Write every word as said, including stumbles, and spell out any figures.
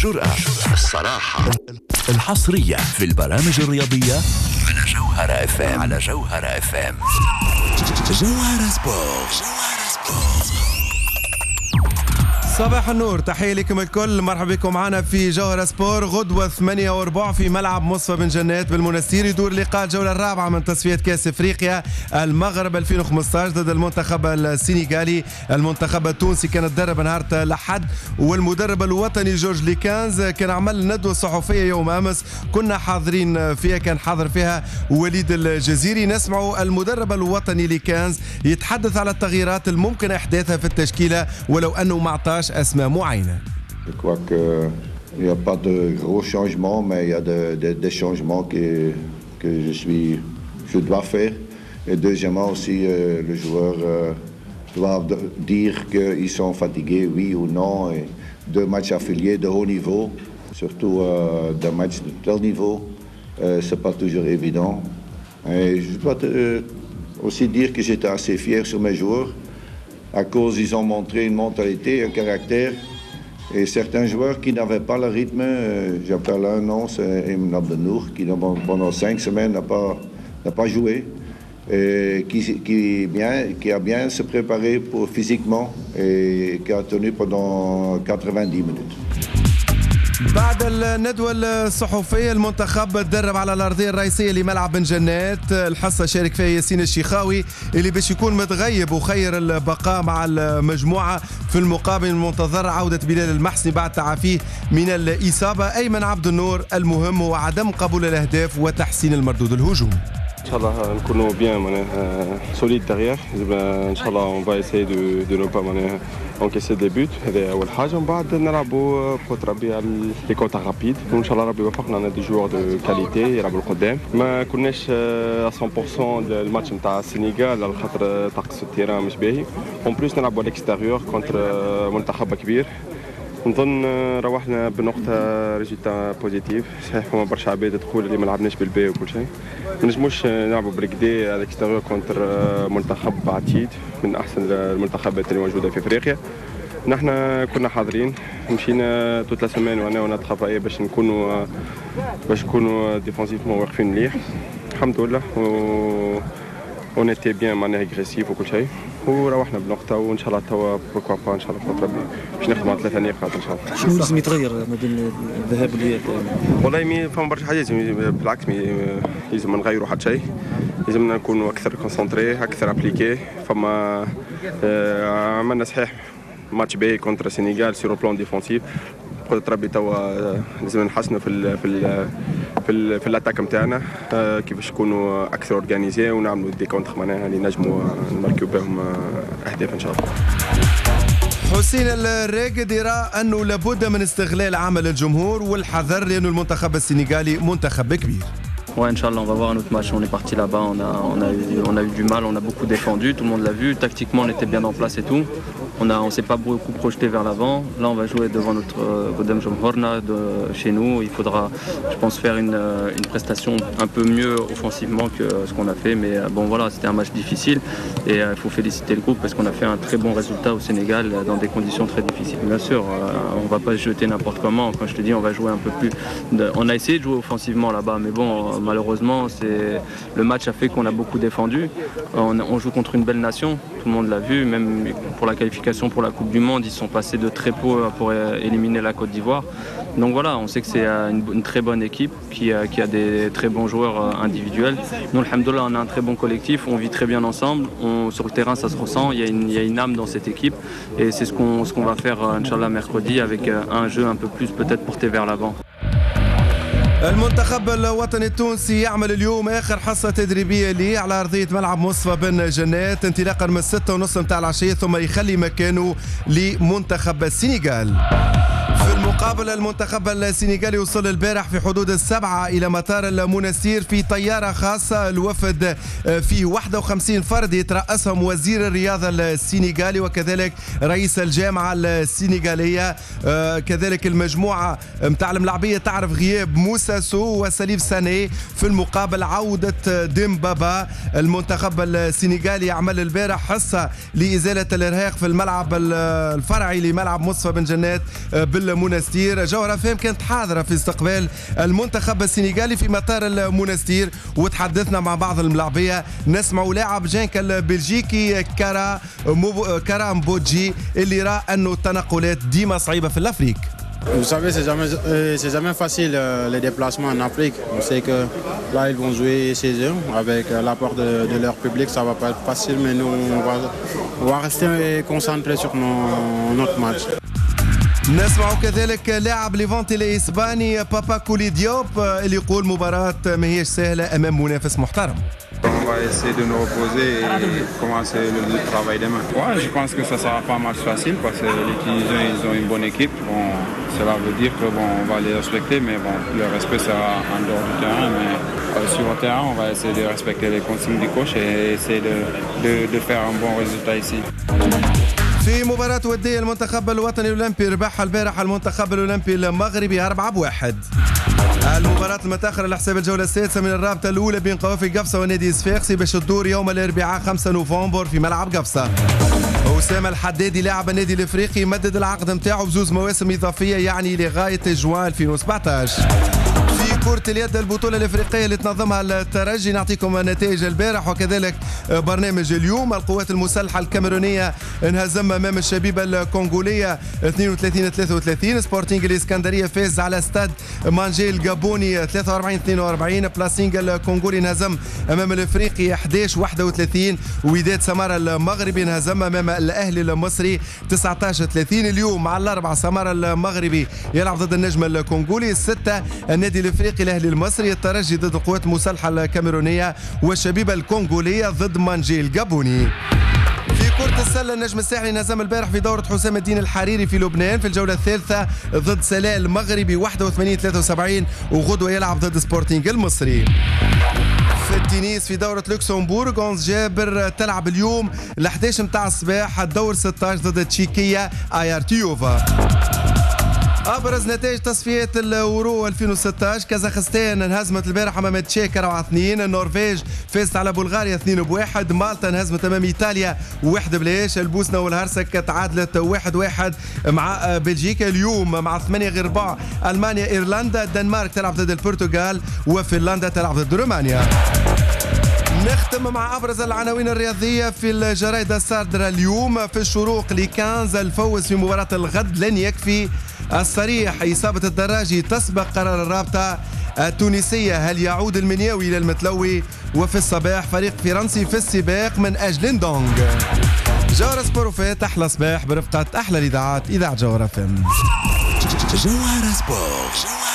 الجرأة، الصراحة، الحصرية في البرامج الرياضية على جوهرة اف ام. على جوهرة اف ام. جوهرة سبورت. صباح النور، تحية لكم الكل، مرحبا بكم معنا في جوهرة سبور. غدوة ثمانية وربع في ملعب مصفى بن جنات بالمنستير يدور لقاء الجولة الرابعة من تصفية كأس افريقيا المغرب ألفين وخمسة عشر ضد المنتخب السنغالي. المنتخب التونسي كان تدرب نهار الأحد، والمدرب الوطني جورج ليكانز كان عمل ندوة صحفية يوم أمس كنا حاضرين فيها، كان حاضر فيها وليد الجزيري. نسمع المدرب الوطني ليكانز يتحدث على التغييرات الممكن إحداثها في التشكيلة ولو أنه ما عطاش أسماء معينة. Je crois qu'il n'y a pas de gros changements, mais il y a de, de, des changements que, que je, suis, je dois faire. Et deuxièmement aussi, euh, le joueur euh, doit dire qu'ils sont fatigués, oui ou non. Et deux matchs affiliés de haut niveau, surtout euh, d'un match de tel niveau, euh, ce n'est pas toujours évident. Et je dois te, euh, aussi dire que j'étais assez fier sur mes joueurs, à cause ils ont montré une mentalité, un caractère. Et certains joueurs qui n'avaient pas le rythme, euh, j'appelle un nom, c'est Emin Abdenour, qui pendant cinq semaines n'a pas, n'a pas joué, et qui, qui, bien, qui a bien se préparé pour, physiquement et qui a tenu pendant quatre-vingt-dix minutes. بعد الندوة الصحفية المنتخب تدرب على الأرضية الرئيسية لملعب بن جنات. الحصة شارك فيها ياسين الشيخاوي اللي باش يكون متغيب وخير البقاء مع المجموعة. في المقابل المنتظر عودة بلال المحسني بعد تعافيه من الإصابة. أيمن عبد النور المهم هو عدم قبول الأهداف وتحسين المردود الهجومي. ان شاء الله نكونوا بيان معناها سوليد ديغيير. ان شاء الله اون فا اساي دو دو نو با معناها انكيسي دي بوت، هذا اول حاجه. ومن بعد نلعبوا بخوت ربي على لي كونتر رابيد، وان شاء الله ربي يوفقنا. انا دي جوار دو كاليتي يلعبوا القدام. ما كناش مية بالمية الماتش نتاع السنغال على خاطر طقس التيران مش باهي. اون بليس نلعبوا على الاكستيريور كونتر منتخب كبير. نظن روحنا بنقطة ريزلتا بوزيتيف. صحيح فما برشا عباد تقول اللي ما لعبناش بالباء وكل شيء، ما نجموش نلعبوا بريكدي على الاكستيريور كونتر منتخب عتيد من أحسن المنتخبات اللي موجودة في أفريقيا. نحن كنا حاضرين، مشينا توت لا سيمين وانا ونتخاف باش نكونوا باش نكونوا ديفونسيفمون واقفين مليح. الحمد لله و اون ايتي بيان معناها اغريسيف وكل شيء، وروحنا بنقطة. وإن شاء الله توا بوكوا با إن شاء الله بفضل ربي باش نخدموا على ثلاثة نقاط إن شاء الله. شنو لازم يتغير ما بين الذهاب والإياب؟ والله مي فما برشا حاجات، بالعكس لازم ما نغيروا حتى شيء. لازمنا نكونوا أكثر كونسونطري، أكثر أبليكي. فما آه عملنا صحيح ماتش باهي كونتر السنغال سيرو بلان ديفونسيف. قلت ربي توا لازم نحسنوا في ال في ال في ال في الاتاك نتاعنا، كيفاش نكونوا اكثر اورغانيزي ونعملوا دي كونتر معناها اللي نجموا نماركيو بهم اهداف ان شاء الله. حسين الراقد يرى انه لابد من استغلال عمل الجمهور والحذر، لانه المنتخب السنغالي منتخب كبير. Ouais, Inch'Allah, on va voir un autre match. On est parti là-bas, on a, on, a eu, on a eu du mal, on a beaucoup défendu, tout le monde l'a vu. Tactiquement, on était bien en place et tout. On ne on s'est pas beaucoup projeté vers l'avant. Là, on va jouer devant notre Godem Jomhorna de chez nous. Il faudra, je pense, faire une, une prestation un peu mieux offensivement que ce qu'on a fait. Mais bon, voilà, c'était un match difficile et il faut féliciter le groupe parce qu'on a fait un très bon résultat au Sénégal dans des conditions très difficiles. Bien sûr, on ne va pas se jeter n'importe comment. Quand je te dis, on va jouer un peu plus. De... On a essayé de jouer offensivement là-bas, mais bon, malheureusement, c'est... le match a fait qu'on a beaucoup défendu. On, on joue contre une belle nation, tout le monde l'a vu, même pour la qualification pour la Coupe du Monde, ils sont passés de très peu pour éliminer la Côte d'Ivoire. Donc voilà, on sait que c'est une, une très bonne équipe qui a, qui a des très bons joueurs individuels. Nous, alhamdoulilah, on a un très bon collectif, on vit très bien ensemble. On, sur le terrain, ça se ressent, il y a une, il y a une âme dans cette équipe. Et c'est ce qu'on, ce qu'on va faire, Inch'Allah, mercredi, avec un jeu un peu plus peut-être porté vers l'avant. المنتخب الوطني التونسي يعمل اليوم اخر حصه تدريبيه ليه على ارضيه ملعب مصفى بن جنات انطلاقا من الستة ونص متاع العشيه، ثم يخلي مكانه لمنتخب السنغال. في المقابل المنتخب السنغالي وصل البارح في حدود السبعة إلى مطار المنستير في طيارة خاصة. الوفد فيه واحد وخمسين فرد يترأسهم وزير الرياضة السنغالي وكذلك رئيس الجامعة السنغالية. كذلك المجموعة متاع الملاعبية تعرف غياب موسى سو وسليف ساني. في المقابل عودة ديمبابا. المنتخب السنغالي عمل البارح حصة لإزالة الإرهاق في الملعب الفرعي لملعب مصفى بن جنات بالمنستير. المنستير. جوهرة فهم كانت حاضرة في استقبال المنتخب السنغالي في مطار المنستير، وتحدثنا مع بعض الملاعبية. نسمعوا لاعب جانك البلجيكي كارا مو... كارا مبوجي اللي رأى أنه التنقلات ديما صعيبة في الأفريق. Vous savez, c'est jamais, euh, c'est jamais facile euh, les déplacements en Afrique. On sait que là, ils vont jouer chez eux avec euh, l'apport de, de leur public. Ça va pas être facile, mais nous, on va, on va rester concentrés sur nos, notre match. نسمع كذلك لاعب ليفانتي الإسباني بابا كولي ديوب اللي يقول مباراة ما هيش سهلة أمام منافس محترم. On va essayer de nous reposer et commencer le travail demain. Ouais, je pense que ça sera pas un match facile parce que les Tunisiens ils ont une bonne équipe. Bon, cela veut dire que bon, on va les respecter, mais bon, le respect sera en dehors du terrain. Mais euh, sur le terrain, on va essayer de respecter les consignes du coach et essayer de, de, de faire un bon résultat ici. في مباراة ودية المنتخب الوطني الأولمبي ربح البارح المنتخب الأولمبي المغربي أربعة بواحد. المباراة المتأخرة لحساب الجولة السادسة من الرابطة الأولى بين قوافي قفصة ونادي صفاقسي باش تدور يوم الأربعاء خمسة نوفمبر في ملعب قفصة. أسامة الحدادي لاعب النادي الإفريقي مدد العقد نتاعو بزوز مواسم إضافية يعني لغاية جوان ألفين وسبعطاش. في كرة اليد البطولة الإفريقية اللي تنظمها الترجي نعطيكم نتائج البارح وكذلك برنامج اليوم. القوات المسلحة الكاميرونية انهزم أمام الشبيبة الكونغولية اثنين وثلاثين ثلاثة وثلاثين. سبورتينغ الإسكندرية فاز على استاد مانجي الجابوني ثلاثة وأربعين اثنين وأربعين. بلاسينغ الكونغولي انهزم أمام الإفريقي أحد عشر واحد وثلاثين. وداد سمارة المغربي انهزم أمام الأهلي المصري تسعة عشر ثلاثين. اليوم مع الأربعة سمارة المغربي يلعب ضد النجم الكونغولي. الستة النادي الإفريقي الأهلي المصري. الترجي ضد القوات المسلحة الكاميرونية والشبيبة الكونغولية ضد مانجي الجابوني. في كرة السلة النجم الساحلي انهزم البارح في دورة حسام الدين الحريري في لبنان في الجولة الثالثة ضد سلاء المغربي واحد وثمانين ثلاثة وسبعين، وغدوة يلعب ضد سبورتينغ المصري. في التنس في دورة لوكسمبورغ أونز جابر تلعب اليوم ل أحد عشر متاع الصباح الدور ستة عشر ضد تشيكية ايارتيوفا. ابرز نتائج تصفيات اليورو ألفين وستة عشر. كازاخستان انهزمت البارح امام تشيك أربعة اثنين. النرويج فازت على بلغاريا اثنين بواحد. مالطا انهزمت امام ايطاليا واحد بلاش. البوسنه والهرسك تعادلت واحد واحد مع بلجيكا. اليوم مع ثمانية غير ربع المانيا ايرلندا. الدنمارك تلعب ضد البرتغال وفنلندا تلعب ضد رومانيا. نختم مع ابرز العناوين الرياضيه في الجرايد الصادره اليوم. في الشروق لكانز الفوز في مباراه الغد لن يكفي. الصريح إصابة الدراجي تسبق قرار الرابطة التونسية. هل يعود المنياوي إلى المتلوي؟ وفي الصباح فريق فرنسي في السباق من أجل ندونغ. جوهرة سبور أحلى صباح برفقة أحلى الإذاعات إذاعة جوهرة فم. جوهرة سبور.